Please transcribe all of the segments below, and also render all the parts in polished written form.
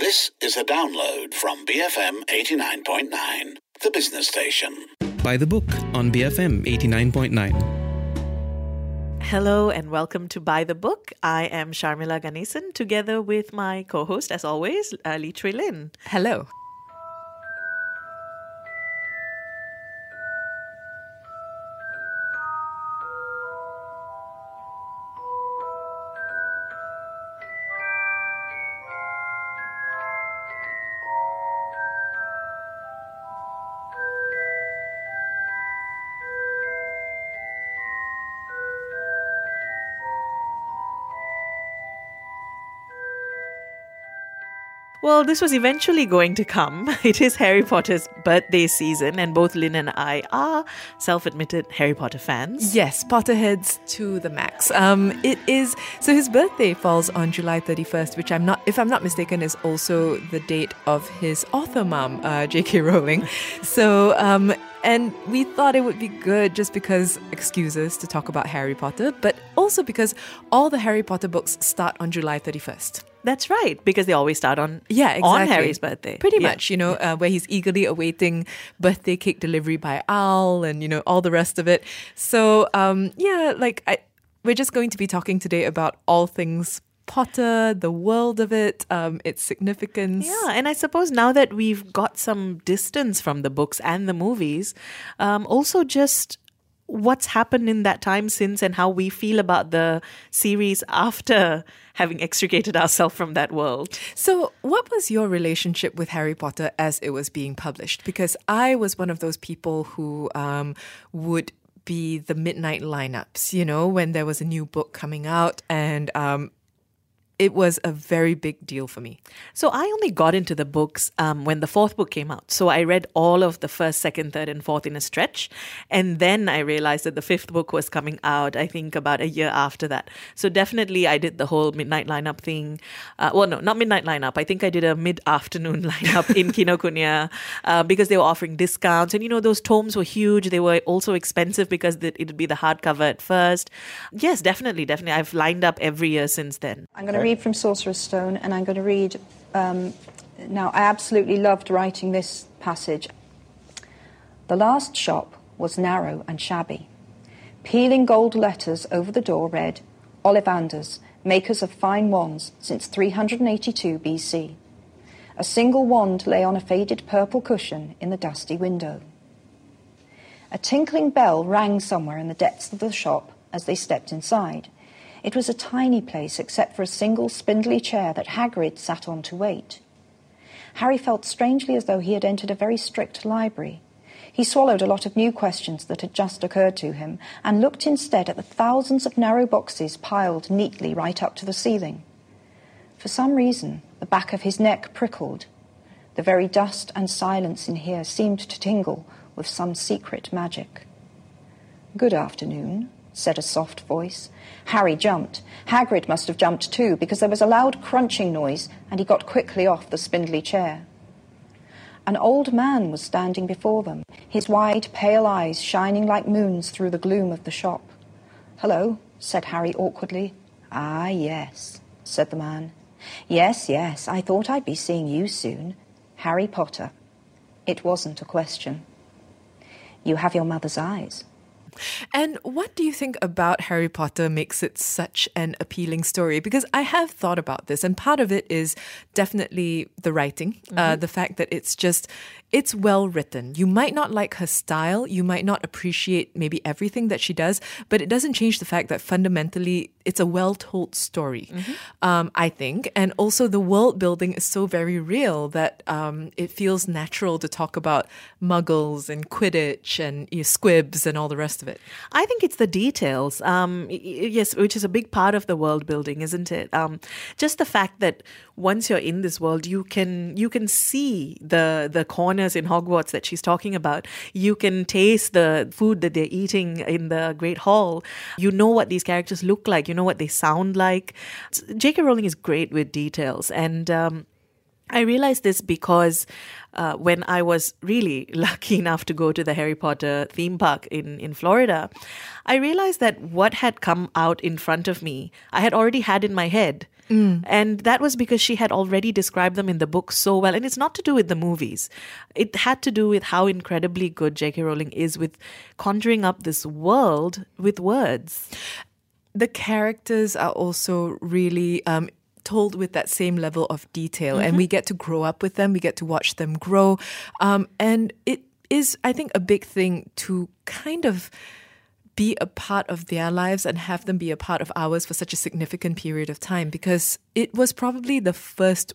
This is a download from BFM 89.9, the business station. By the Book on BFM 89.9. Hello and welcome to By the Book. I am Sharmila Ganesan together with my co-host, as always, Lee Trui Lin. Hello. Well, this was eventually going to come. It is Harry Potter's birthday season, and both Lynn and I are self-admitted Harry Potter fans. Yes, Potterheads to the max. It is, so his birthday falls on July 31st, which if I'm not mistaken, is also the date of his author mom, J.K. Rowling. So, and we thought it would be good just because excuses to talk about Harry Potter, but also because all the Harry Potter books start on July 31st. That's right, because they always start on Harry's birthday. Pretty much, where he's eagerly awaiting birthday cake delivery by Owl and, all the rest of it. So, we're just going to be talking today about all things Potter, the world of it, its significance. Yeah, and I suppose now that we've got some distance from the books and the movies, also just what's happened in that time since and how we feel about the series after having extricated ourselves from that world. So what was your relationship with Harry Potter as it was being published? Because I was one of those people who would be the midnight lineups, when there was a new book coming out, and it was a very big deal for me. So I only got into the books when the fourth book came out. So I read all of the first, second, third, and fourth in a stretch. And then I realized that the fifth book was coming out, I think, about a year after that. So definitely I did the whole midnight lineup thing. Not midnight lineup. I think I did a mid-afternoon lineup in Kinokuniya because they were offering discounts. And, those tomes were huge. They were also expensive because it would be the hardcover at first. Yes, definitely. I've lined up every year since then. I'm going to read from Sorcerer's Stone, and I'm going to read, now I absolutely loved writing this passage. The last shop was narrow and shabby. Peeling gold letters over the door read, Ollivanders, makers of fine wands since 382 BC. A single wand lay on a faded purple cushion in the dusty window. A tinkling bell rang somewhere in the depths of the shop as they stepped inside. It was a tiny place except for a single spindly chair that Hagrid sat on to wait. Harry felt strangely as though he had entered a very strict library. He swallowed a lot of new questions that had just occurred to him and looked instead at the thousands of narrow boxes piled neatly right up to the ceiling. For some reason, the back of his neck prickled. The very dust and silence in here seemed to tingle with some secret magic. "Good afternoon," said a soft voice. Harry jumped. Hagrid must have jumped too, because there was a loud crunching noise, and he got quickly off the spindly chair. An old man was standing before them, his wide, pale eyes shining like moons through the gloom of the shop. "Hello," said Harry awkwardly. "Ah, yes," said the man. Yes, I thought I'd be seeing you soon. Harry Potter." It wasn't a question. "You have your mother's eyes." And what do you think about Harry Potter makes it such an appealing story? Because I have thought about this, and part of it is definitely the writing, the fact that it's well written. You might not like her style, you might not appreciate maybe everything that she does, but it doesn't change the fact that fundamentally it's a well-told story, I think. And also the world building is so very real that it feels natural to talk about muggles and Quidditch and squibs and all the rest of it. I think it's the details, yes, which is a big part of the world building, isn't it? Just the fact that once you're in this world, you can see the corners in Hogwarts that she's talking about. You can taste the food that they're eating in the Great Hall. You know what these characters look like. You know what they sound like. J.K. Rowling is great with details, and I realized this because when I was really lucky enough to go to the Harry Potter theme park in Florida, I realized that what had come out in front of me, I had already had in my head. And that was because she had already described them in the book so well. And it's not to do with the movies. It had to do with how incredibly good J.K. Rowling is with conjuring up this world with words. The characters are also really told with that same level of detail, and we get to grow up with them. We get to watch them grow. And it is, I think, a big thing to kind of be a part of their lives and have them be a part of ours for such a significant period of time, because it was probably the first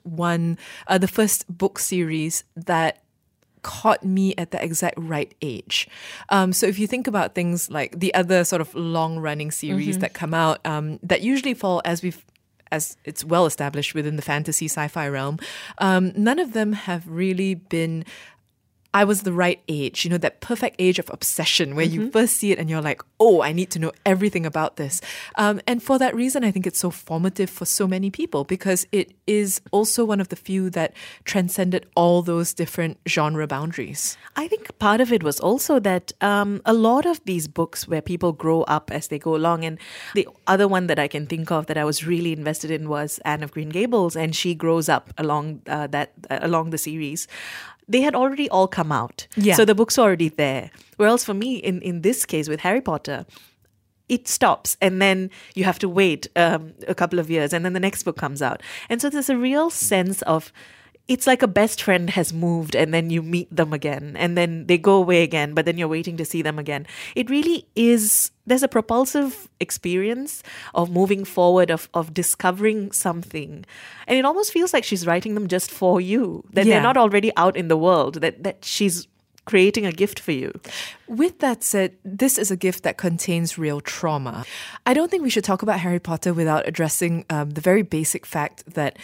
book series that caught me at the exact right age. So if you think about things like the other sort of long-running series that come out, that usually fall as it's well established within the fantasy sci-fi realm, none of them have really been, I was the right age, that perfect age of obsession where you first see it and you're like, oh, I need to know everything about this. And for that reason, I think it's so formative for so many people, because it is also one of the few that transcended all those different genre boundaries. I think part of it was also that a lot of these books where people grow up as they go along, and the other one that I can think of that I was really invested in was Anne of Green Gables, and she grows up along along the series. They had already all come out. Yeah. So the book's already there. Whereas for me, in this case with Harry Potter, it stops and then you have to wait a couple of years and then the next book comes out. And so there's a real sense of, it's like a best friend has moved and then you meet them again and then they go away again, but then you're waiting to see them again. It really is, there's a propulsive experience of moving forward, of discovering something. And it almost feels like she's writing them just for you, that they're not already out in the world, that she's creating a gift for you. With that said, this is a gift that contains real trauma. I don't think we should talk about Harry Potter without addressing the very basic fact that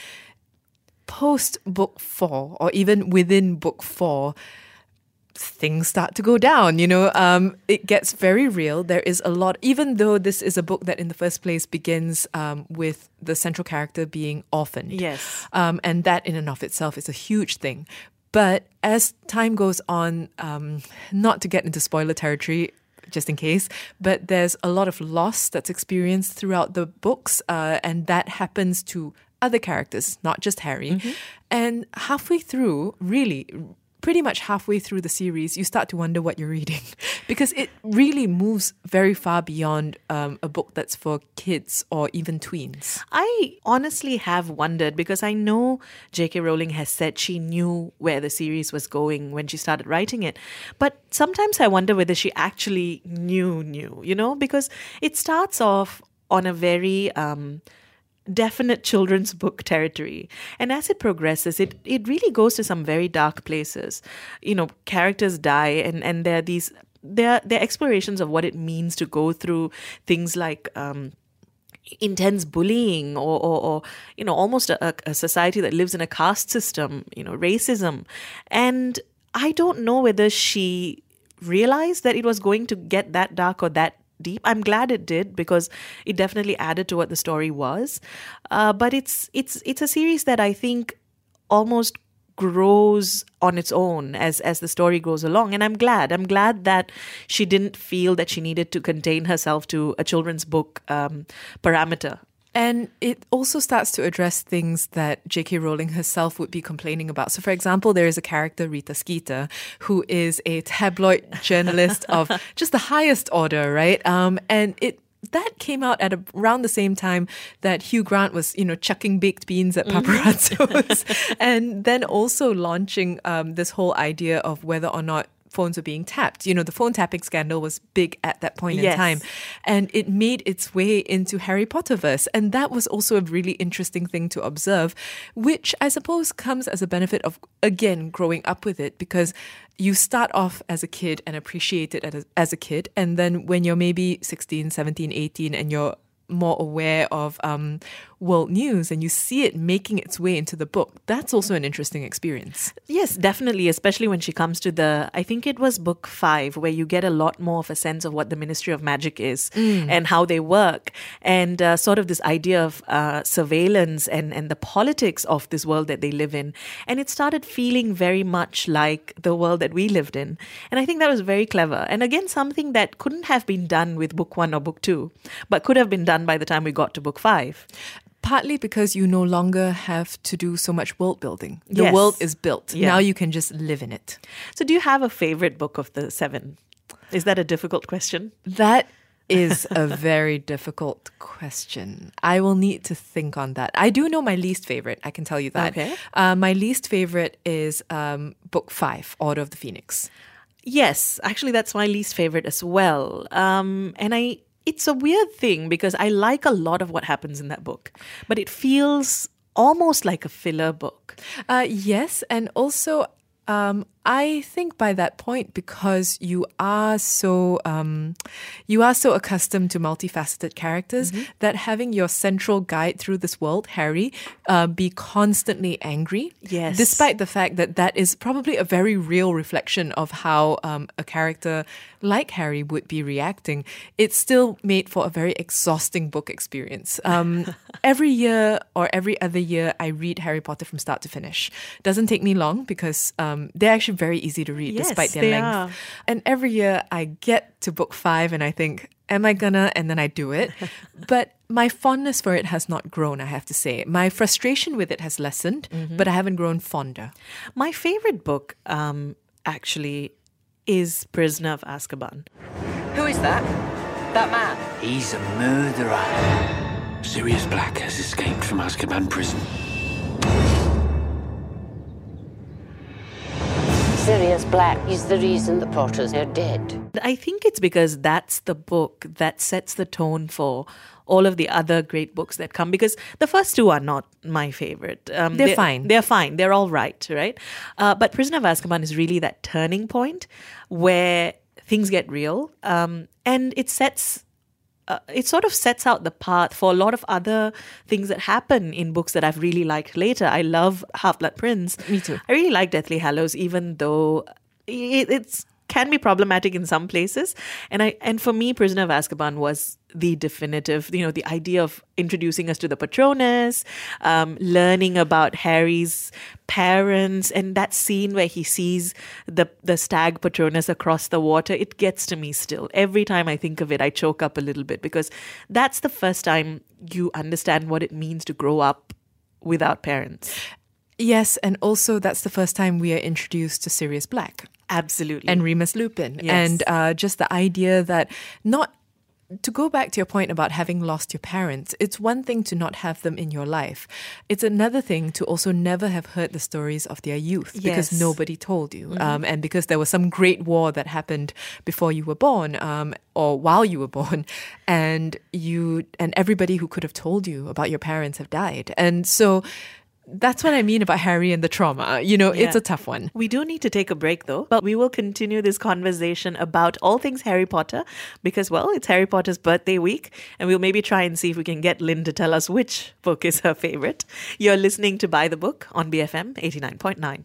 post book 4, or even within book 4, things start to go down, it gets very real. There is a lot, even though this is a book that in the first place begins with the central character being orphaned. Yes. And that in and of itself is a huge thing. But as time goes on, not to get into spoiler territory, just in case, but there's a lot of loss that's experienced throughout the books, and that happens to other characters, not just Harry. And halfway through, really, pretty much halfway through the series, you start to wonder what you're reading, because it really moves very far beyond a book that's for kids or even tweens. I honestly have wondered, because I know J.K. Rowling has said she knew where the series was going when she started writing it. But sometimes I wonder whether she actually knew, because it starts off on a very definite children's book territory. And as it progresses, it really goes to some very dark places. Characters die and there are these, there are explorations of what it means to go through things like intense bullying or almost a society that lives in a caste system, racism. And I don't know whether she realized that it was going to get that dark or that deep. I'm glad it did, because it definitely added to what the story was. But it's a series that I think almost grows on its own as the story goes along. And I'm glad that she didn't feel that she needed to contain herself to a children's book parameter. And it also starts to address things that J.K. Rowling herself would be complaining about. So, for example, there is a character, Rita Skeeter, who is a tabloid journalist of just the highest order, right? And that came out at around the same time that Hugh Grant was, chucking baked beans at paparazzos, and then also launching this whole idea of whether or not phones were being tapped. The phone tapping scandal was big at that point in time. And it made its way into Harry Potterverse. And that was also a really interesting thing to observe, which I suppose comes as a benefit of, again, growing up with it, because you start off as a kid and appreciate it as a kid. And then when you're maybe 16, 17, 18, and you're more aware of world news and you see it making its way into the book, that's also an interesting experience. Yes, definitely, especially when she comes to I think it was book 5, where you get a lot more of a sense of what the Ministry of Magic is and how they work, and sort of this idea of surveillance and the politics of this world that they live in. And it started feeling very much like the world that we lived in. And I think that was very clever. And again, something that couldn't have been done with book 1 or book 2, but could have been done by the time we got to book 5. partly because you no longer have to do so much world building. The Yes. world is built. Yeah. Now you can just live in it. So, do you have a favorite book of the 7? Is that a difficult question? That is a very difficult question. I will need to think on that. I do know my least favorite. I can tell you that. Okay. My least favorite is book 5, Order of the Phoenix. Yes, actually, that's my least favorite as well. It's a weird thing because I like a lot of what happens in that book, but it feels almost like a filler book. Yes, and also I think by that point, because you are so accustomed to multifaceted characters, that having your central guide through this world, Harry, be constantly angry, Yes. despite the fact that that is probably a very real reflection of how a character like Harry would be reacting, it's still made for a very exhausting book experience. Every year or every other year, I read Harry Potter from start to finish. Doesn't take me long because they're actually very easy to read Yes, despite their they length. are. And every year I get to book 5 and I think, am I gonna? And then I do it. But my fondness for it has not grown, I have to say. My frustration with it has lessened, but I haven't grown fonder. My favorite book, actually, is Prisoner of Azkaban. Who is that? That man? He's a murderer. Sirius Black has escaped from Azkaban prison. Sirius Black is the reason the Potters are dead. I think it's because that's the book that sets the tone for all of the other great books that come, because the first 2 are not my favorite. They're fine. They're fine. They're all right? But Prisoner of Azkaban is really that turning point where things get real, and it sort of sets out the path for a lot of other things that happen in books that I've really liked later. I love Half-Blood Prince. Me too. I really like Deathly Hallows, even though it's can be problematic in some places. And for me, Prisoner of Azkaban was the definitive, the idea of introducing us to the Patronus, learning about Harry's parents, and that scene where he sees the stag Patronus across the water, it gets to me still. Every time I think of it, I choke up a little bit, because that's the first time you understand what it means to grow up without parents. Yes, and also that's the first time we are introduced to Sirius Black. Absolutely. And Remus Lupin. Yes. And just the idea that to go back to your point about having lost your parents, it's one thing to not have them in your life. It's another thing to also never have heard the stories of their youth because Yes. nobody told you. And because there was some great war that happened before you were born, or while you were born, and everybody who could have told you about your parents have died. And so that's what I mean about Harry and the trauma. It's a tough one. We do need to take a break, though, but we will continue this conversation about all things Harry Potter because, well, it's Harry Potter's birthday week, and we'll maybe try and see if we can get Lynn to tell us which book is her favorite. You're listening to Buy the Book on BFM 89.9.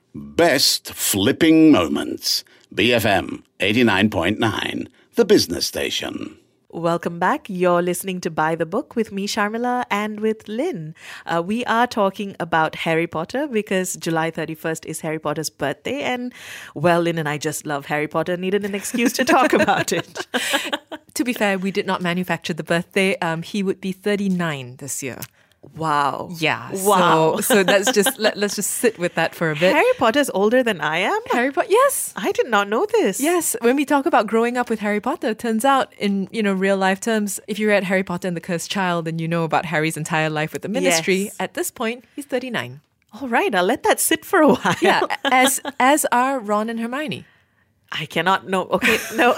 Best flipping moments. BFM 89.9, the business station. Welcome back. You're listening to Buy the Book with me, Sharmila, and with Lynn. We are talking about Harry Potter because July 31st is Harry Potter's birthday. And, well, Lynn and I just love Harry Potter and needed an excuse to talk about it. To be fair, we did not manufacture the birthday. He would be 39 this year. Wow. Yeah. Wow. So that's just let's just sit with that for a bit. Harry Potter's older than I am? Harry Potter, yes. I did not know this. Yes, when we talk about growing up with Harry Potter, it turns out in real life terms, if you read Harry Potter and the Cursed Child, then you know about Harry's entire life with the Ministry. Yes. At this point, he's 39. All right, I'll let that sit for a while. Yeah, as are Ron and Hermione. I cannot know. Okay, no.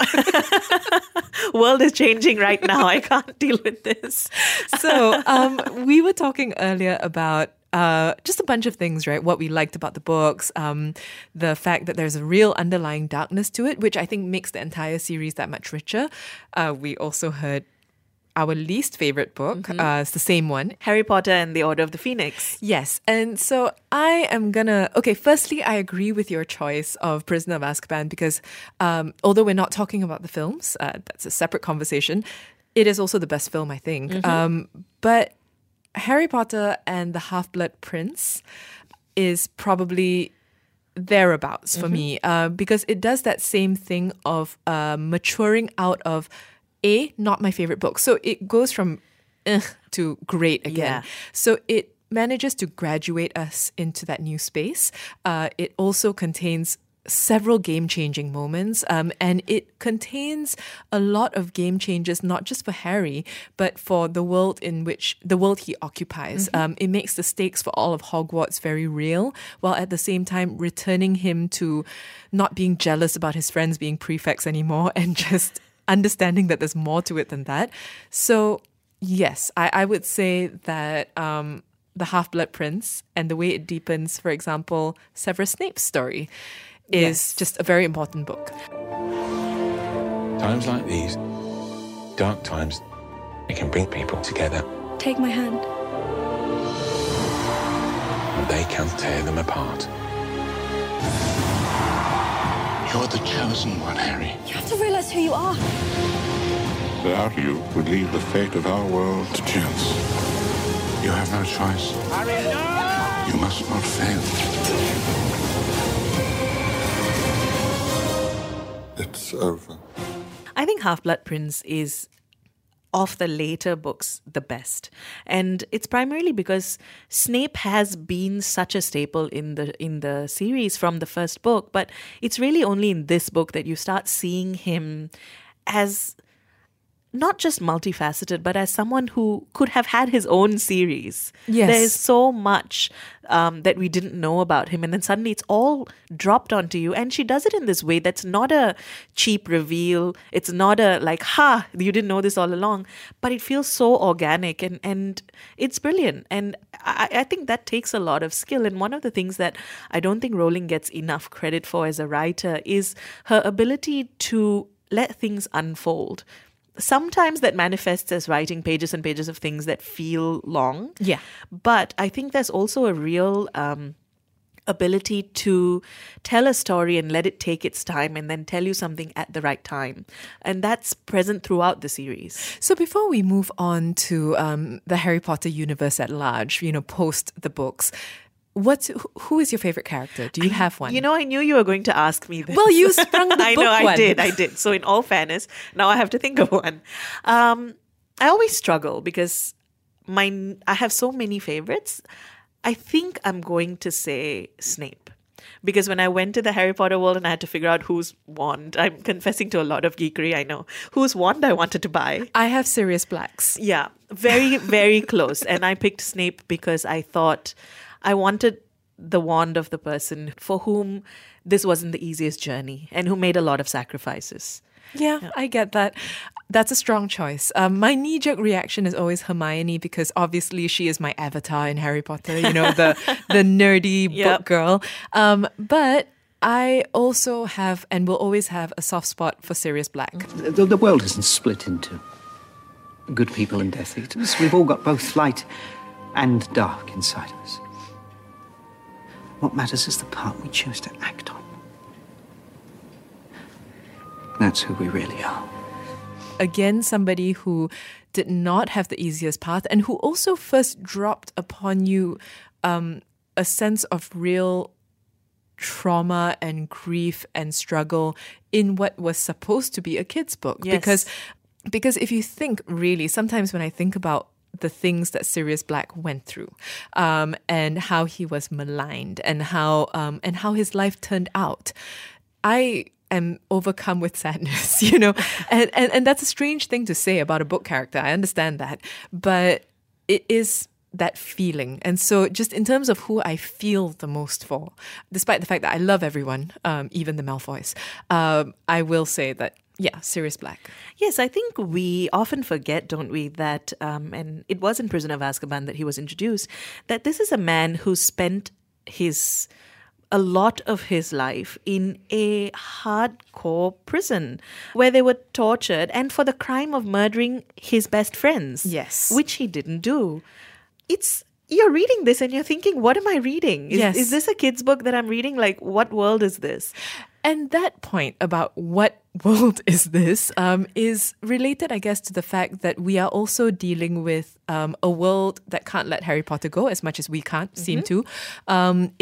World is changing right now. I can't deal with this. So we were talking earlier about just a bunch of things, right? What we liked about the books, the fact that there's a real underlying darkness to it, which I think makes the entire series that much richer. We also heard our least favorite book. It's the same one. Harry Potter and the Order of the Phoenix. Yes. And so I am firstly, I agree with your choice of Prisoner of Azkaban because although we're not talking about the films, that's a separate conversation, it is also the best film, I think. But Harry Potter and the Half-Blood Prince is probably thereabouts for me because it does that same thing of maturing out of not my favorite book. So it goes from to great again. Yeah. So it manages to graduate us into that new space. It also contains several game-changing moments, and it contains a lot of game changes, not just for Harry, but for the world he occupies. It makes the stakes for all of Hogwarts very real, while at the same time returning him to not being jealous about his friends being prefects anymore, and just understanding that there's more to it than that. So yes, I would say that the Half-Blood Prince and the way it deepens, for example, Severus Snape's story is just a very important book. Times like these, dark times, it can bring people together. Take my hand. And they can tear them apart. You're the chosen one, Harry. You have to realize who you are. Without you, would leave the fate of our world to chance. You have no choice. Harry, no! You must not fail. It's over. I think Half-Blood Prince is, of the later books, the best. And it's primarily because Snape has been such a staple in the series from the first book, but it's really only in this book that you start seeing him as not just multifaceted, but as someone who could have had his own series. Yes. There's so much that we didn't know about him, and then suddenly it's all dropped onto you. And she does it in this way that's not a cheap reveal. It's not a like, ha, you didn't know this all along. But it feels so organic, and it's brilliant. And I think that takes a lot of skill. And one of the things that I don't think Rowling gets enough credit for as a writer is her ability to let things unfold. Sometimes that manifests as writing pages and pages of things that feel long. Yeah. But I think there's also a real ability to tell a story and let it take its time and then tell you something at the right time. And that's present throughout the series. So before we move on to the Harry Potter universe at large, post the books, who is your favorite character? Do you have one? I knew you were going to ask me this. Well, you sprung the book I know, one. I did. So in all fairness, now I have to think of one. I always struggle because I have so many favorites. I think I'm going to say Snape. Because when I went to the Harry Potter world and I had to figure out whose wand, I'm confessing to a lot of geekery, I know, whose wand I wanted to buy. I have Sirius Black's. Yeah, very, very close. And I picked Snape because I thought I wanted the wand of the person for whom this wasn't the easiest journey and who made a lot of sacrifices. Yeah, I get that. That's a strong choice. My knee-jerk reaction is always Hermione because obviously she is my avatar in Harry Potter, the nerdy book girl. But I also have and will always have a soft spot for Sirius Black. The world isn't split into good people and Death Eaters. We've all got both light and dark inside us. What matters is the part we choose to act on. That's who we really are. Again, somebody who did not have the easiest path and who also first dropped upon you a sense of real trauma and grief and struggle in what was supposed to be a kid's book. Yes. Because if you think really, sometimes when I think about the things that Sirius Black went through, and how he was maligned, and how his life turned out, I am overcome with sadness, and that's a strange thing to say about a book character. I understand that, but it is that feeling. And so just in terms of who I feel the most for, despite the fact that I love everyone, even the Malfoys, I will say that Sirius Black. Yes, I think we often forget, don't we, that, and it was in Prisoner of Azkaban that he was introduced, that this is a man who spent a lot of his life in a hardcore prison where they were tortured and for the crime of murdering his best friends. Yes. Which he didn't do. You're reading this and you're thinking, what am I reading? Is this a kid's book that I'm reading? Like, what world is this? And that point about what world is this is related, I guess, to the fact that we are also dealing with a world that can't let Harry Potter go as much as we can't seem to. It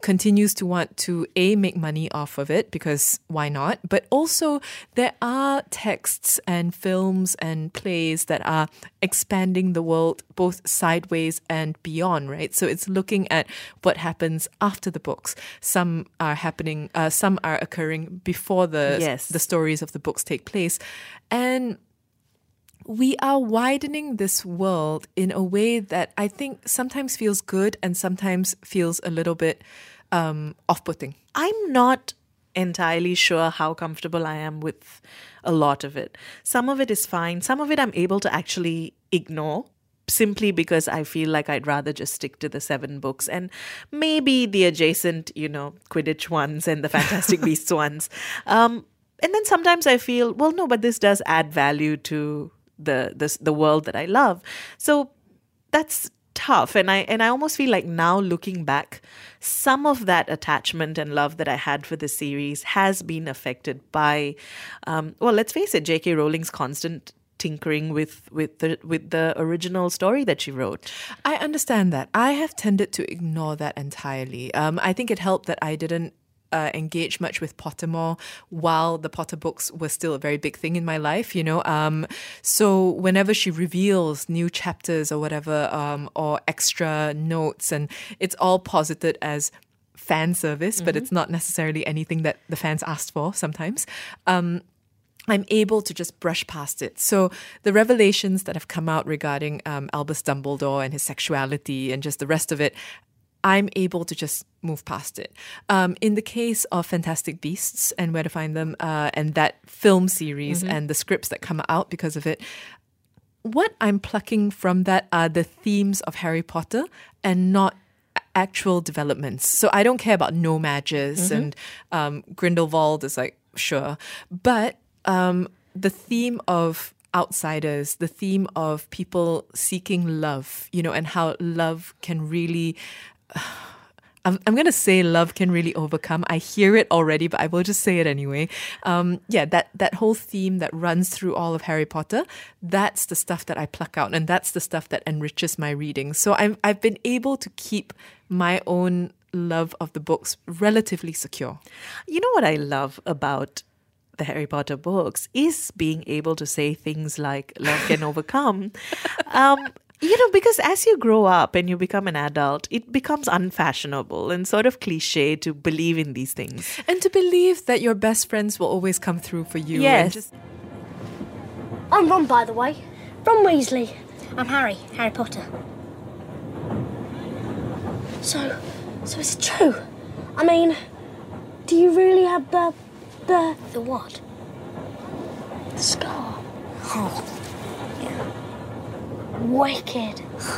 continues to want to make money off of it, because why not? But also there are texts and films and plays that are expanding the world both sideways and beyond, right? So it's looking at what happens after the books. Some are happening, some are occurring before the stories of the books take place. And we are widening this world in a way that I think sometimes feels good and sometimes feels a little bit off-putting. I'm not entirely sure how comfortable I am with a lot of it. Some of it is fine. Some of it I'm able to actually ignore, simply because I feel like I'd rather just stick to the 7 books and maybe the adjacent, Quidditch ones and the Fantastic Beasts ones. And then sometimes I feel, well, no, but this does add value to the world that I love. So that's tough. And I almost feel like now, looking back, some of that attachment and love that I had for the series has been affected by, let's face it, J.K. Rowling's constant tinkering with the original story that she wrote. I understand that. I have tended to ignore that entirely. I think it helped that I didn't engage much with Pottermore while the Potter books were still a very big thing in my life, So whenever she reveals new chapters or whatever, or extra notes, and it's all posited as fan service, but it's not necessarily anything that the fans asked for sometimes. I'm able to just brush past it. So the revelations that have come out regarding Albus Dumbledore and his sexuality and just the rest of it, I'm able to just move past it. In the case of Fantastic Beasts and Where to Find Them, and that film series and the scripts that come out because of it, what I'm plucking from that are the themes of Harry Potter and not actual developments. So I don't care about no mages and Grindelwald is like, sure. But the theme of outsiders, the theme of people seeking love, and how love can really... I'm going to say love can really overcome. I hear it already, but I will just say it anyway. That whole theme that runs through all of Harry Potter, that's the stuff that I pluck out, and that's the stuff that enriches my reading. So I've been able to keep my own love of the books relatively secure. You know what I love about the Harry Potter books is being able to say things like love can overcome. Because as you grow up and you become an adult, it becomes unfashionable and sort of cliche to believe in these things. And to believe that your best friends will always come through for you. Yes. I'm Ron, by the way. Ron Weasley. I'm Harry Potter. So it's true. I mean, do you really have the what? The scar. Oh. Yeah. Wicked.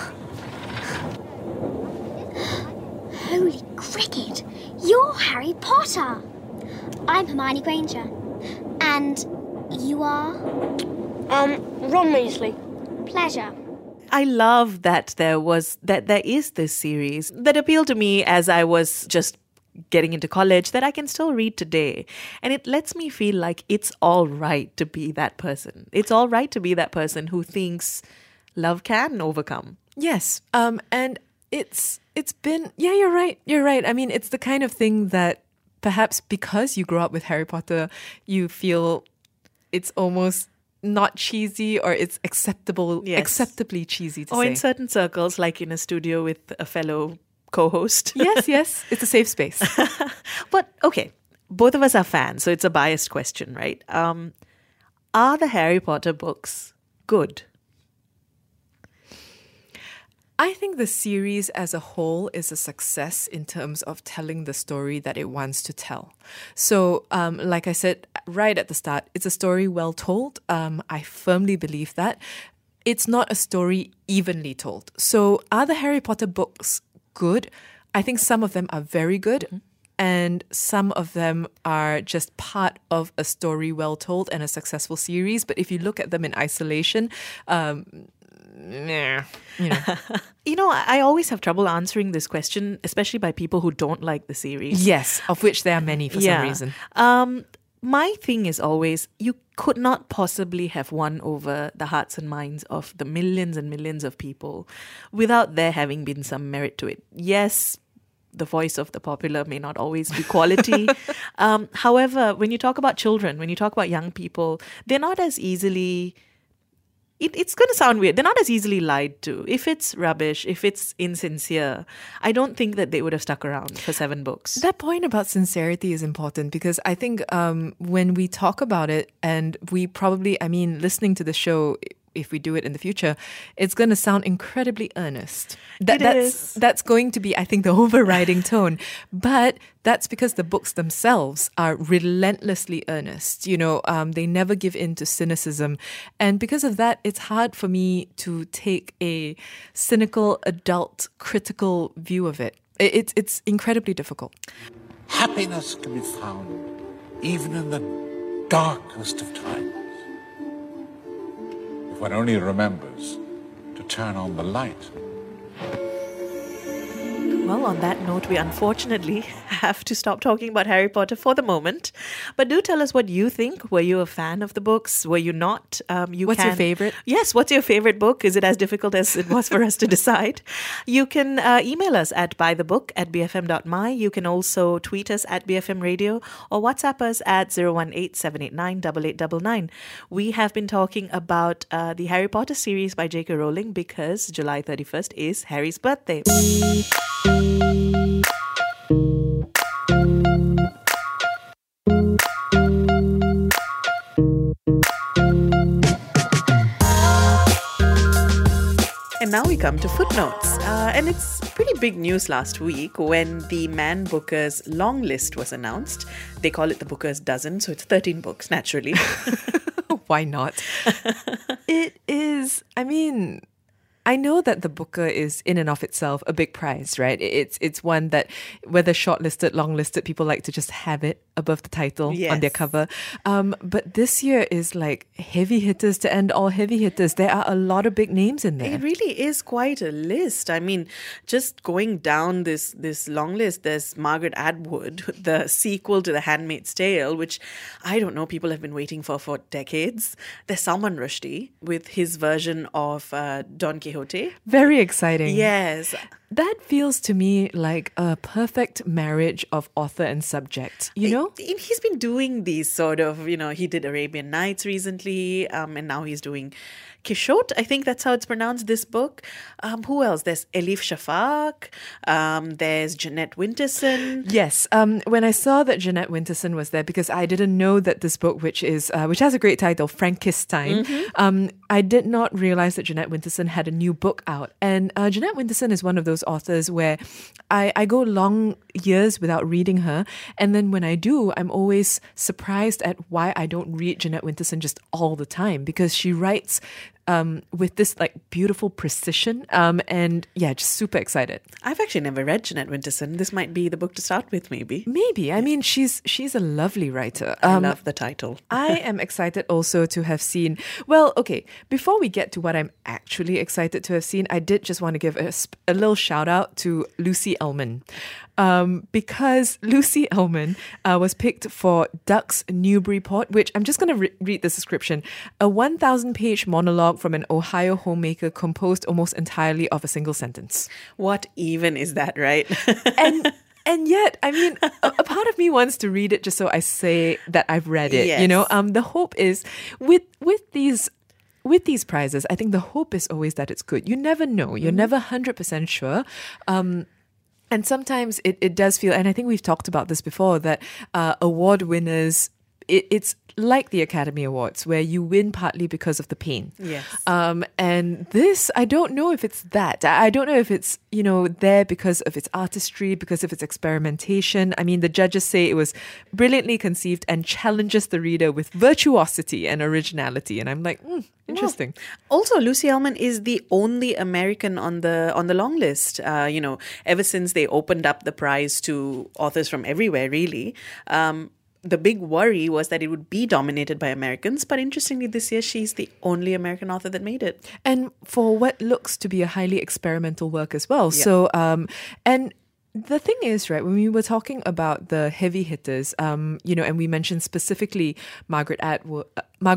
Holy cricket! You're Harry Potter! I'm Hermione Granger. And you are? Ron Weasley. Pleasure. I love that there is this series that appealed to me as I was just getting into college that I can still read today. And it lets me feel like it's all right to be that person. It's all right to be that person who thinks love can overcome. Yes. And it's been, you're right. I mean, it's the kind of thing that perhaps because you grew up with Harry Potter, you feel it's almost not cheesy, or it's acceptably cheesy to say. Or in certain circles, like in a studio with a fellow co-host. Yes. It's a safe space. But okay, both of us are fans, so it's a biased question, right? Are the Harry Potter books good? I think the series as a whole is a success in terms of telling the story that it wants to tell. So, like I said right at the start, it's a story well told. I firmly believe that. It's not a story evenly told. So, are the Harry Potter books good? I think some of them are very good. And some of them are just part of a story well told and a successful series. But if you look at them in isolation, I always have trouble answering this question, especially by people who don't like the series. Yes, of which there are many for some reason. My thing is always, you could not possibly have won over the hearts and minds of the millions and millions of people without there having been some merit to it. Yes, the voice of the popular may not always be quality. However, when you talk about children, when you talk about young people, they're not as easily... It's going to sound weird. They're not as easily lied to. If it's rubbish, if it's insincere, I don't think that they would have stuck around for 7 books. That point about sincerity is important because I think when we talk about it, and we probably, I mean, listening to the show, if we do it in the future, it's going to sound incredibly earnest. That's going to be, I think, the overriding tone. But that's because the books themselves are relentlessly earnest. You know, they never give in to cynicism. And because of that, it's hard for me to take a cynical, adult, critical view of it. It's incredibly difficult. Happiness can be found even in the darkest of times. If one only remembers to turn on the light. Well, on that note, we unfortunately have to stop talking about Harry Potter for the moment. But do tell us what you think. Were you a fan of the books? Were you not? What's your favorite? Yes, what's your favorite book? Is it as difficult as it was for us to decide? You can email us at buythebook@bfm.my. You can also tweet us at BFM Radio or WhatsApp us at 018-789-8899. We have been talking about the Harry Potter series by J.K. Rowling because July 31st is Harry's birthday. And now we come to footnotes. And it's pretty big news last week when the Man Booker's long list was announced. They call it the Booker's dozen, so it's 13 books, naturally. Why not? It is, I mean... I know that the Booker is in and of itself a big prize, right? It's one that whether shortlisted, longlisted, people like to just have it above the title on their cover. But this year is like heavy hitters to end all heavy hitters. There are a lot of big names in there. It really is quite a list. I mean, just going down this long list, there's Margaret Atwood, the sequel to The Handmaid's Tale, which I don't know, people have been waiting for decades. There's Salman Rushdie with his version of Don Quixote. Very exciting. Yes. That feels to me like a perfect marriage of author and subject, you know? He's been doing these sort of, he did Arabian Nights recently, and now he's doing Quixote. I think that's how it's pronounced, this book. Who else? There's Elif Shafak. There's Jeanette Winterson. Yes. When I saw that Jeanette Winterson was there, because I didn't know that this book, which has a great title, Frankenstein, I did not realize that Jeanette Winterson had a new book out. And Jeanette Winterson is one of those authors where I go long years without reading her. And then when I do, I'm always surprised at why I don't read Jeanette Winterson just all the time, because she writes with this like beautiful precision, and just super excited. I've actually never read Jeanette Winterson. This might be the book to start with, maybe. I mean, she's a lovely writer. I love the title. I am excited also to have seen. Well, okay. Before we get to what I'm actually excited to have seen, I did just want to give a little shout out to Lucy Ellman. Because Lucy Ellman was picked for Ducks Newburyport, which I'm just going to read the description. A 1,000-page monologue from an Ohio homemaker composed almost entirely of a single sentence. What even is that, right? And yet, I mean, a part of me wants to read it just so I say that I've read it. Yes. You know, the hope is with these prizes, I think the hope is always that it's good. You never know. You're never 100% sure. And sometimes it does feel, and I think we've talked about this before, that award winners, it's like the Academy Awards, where you win partly because of the pain. Yes. And this, I don't know if it's that. I don't know if it's, there because of its artistry, because of its experimentation. I mean, the judges say it was brilliantly conceived and challenges the reader with virtuosity and originality. And I'm like, interesting. Well, also, Lucy Ellman is the only American on the long list. Ever since they opened up the prize to authors from everywhere, really. The big worry was that it would be dominated by Americans, but interestingly, this year she's the only American author that made it. And for what looks to be a highly experimental work as well. Yeah. So, and The thing is, right, when we were talking about the heavy hitters, and we mentioned specifically Margaret Atwood,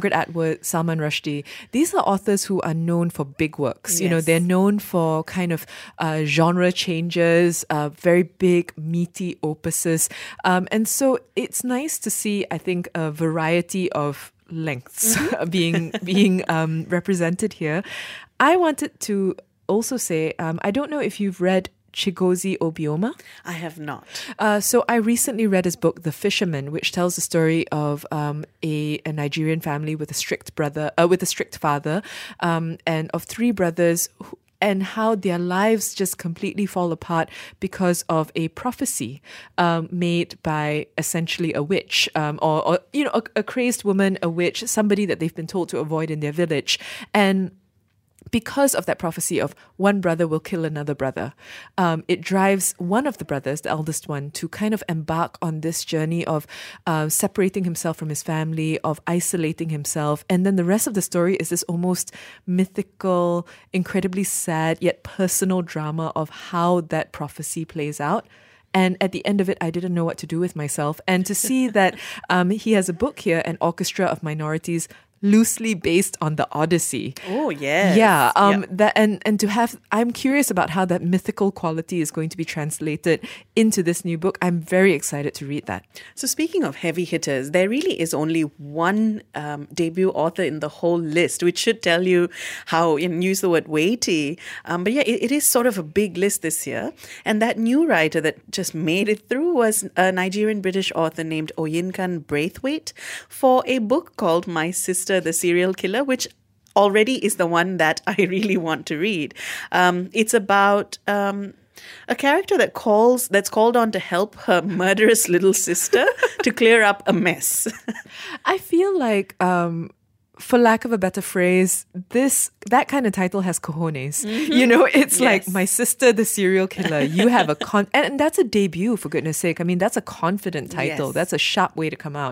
Salman Rushdie, these are authors who are known for big works. Yes. They're known for kind of genre changes, very big, meaty opuses. And so it's nice to see, I think, a variety of lengths being represented here. I wanted to also say, I don't know if you've read Chigozie Obioma. I have not. So I recently read his book, The Fisherman, which tells the story of a Nigerian family with a strict father, and of three brothers and how their lives just completely fall apart because of a prophecy made by essentially a witch, or a crazed woman, a witch, somebody that they've been told to avoid in their village. And because of that prophecy of one brother will kill another brother, it drives one of the brothers, the eldest one, to kind of embark on this journey of separating himself from his family, of isolating himself. And then the rest of the story is this almost mythical, incredibly sad yet personal drama of how that prophecy plays out. And at the end of it, I didn't know what to do with myself. And to see that he has a book here, An Orchestra of Minorities, loosely based on the Odyssey. Oh, yes. Yeah. That and to have, I'm curious about how that mythical quality is going to be translated into this new book. I'm very excited to read that. So speaking of heavy hitters, there really is only one debut author in the whole list, which should tell you how, and use the word weighty. But yeah, it is sort of a big list this year. And that new writer that just made it through was a Nigerian-British author named Oyinkan Braithwaite for a book called My Sister, the Serial Killer, which already is the one that I really want to read. It's about a character that's called on to help her murderous little sister to clear up a mess. I feel like, for lack of a better phrase, that kind of title has cojones. It's like My Sister, the Serial Killer. You have and that's a debut, for goodness sake. I mean, that's a confident title. Yes. That's a sharp way to come out.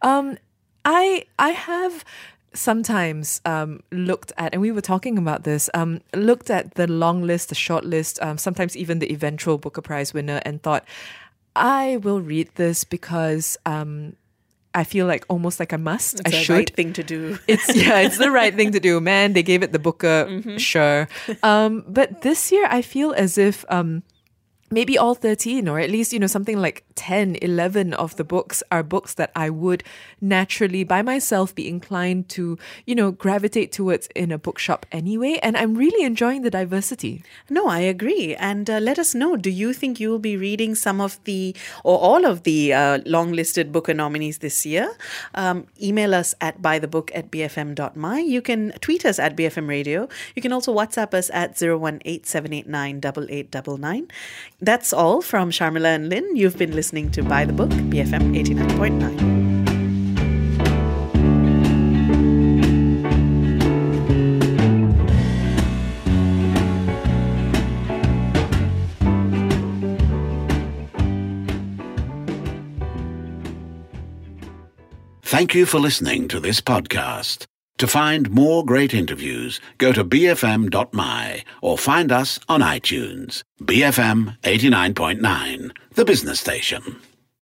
I have sometimes looked at, and we were talking about this, looked at the long list, the short list, sometimes even the eventual Booker Prize winner, and thought, I will read this because I feel like almost like I must. It's I should. Right thing to do. It's the right thing to do. Man, they gave it the Booker, sure. But this year I feel as if maybe all 13, or at least, something like 10, 11 of the books are books that I would naturally by myself be inclined to, gravitate towards in a bookshop anyway. And I'm really enjoying the diversity. No, I agree. And let us know, do you think you will be reading some of the, or all of the long-listed Booker nominees this year? Email us at buythebook@bfm.my. You can tweet us at BFM Radio. You can also WhatsApp us at 018-789-8899. That's all from Sharmila and Lynn. You've been listening to Buy the Book, BFM 89.9. Thank you for listening to this podcast. To find more great interviews, go to bfm.my or find us on iTunes. BFM 89.9, the business station.